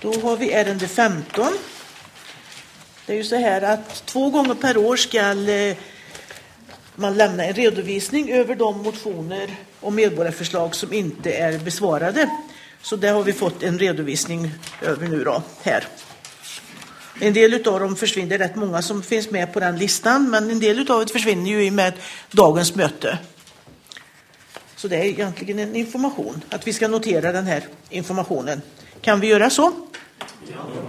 Då har vi ärende 15. Det är ju så här att 2 gånger per år ska man lämna en redovisning över de motioner och medborgarförslag som inte är besvarade. Så där har vi fått en redovisning över nu då, här. En del av dem försvinner, det är rätt många som finns med på den listan, men en del av det försvinner ju med dagens möte. Så det är egentligen en information, att vi ska notera den här informationen. Kan vi göra så? Ja.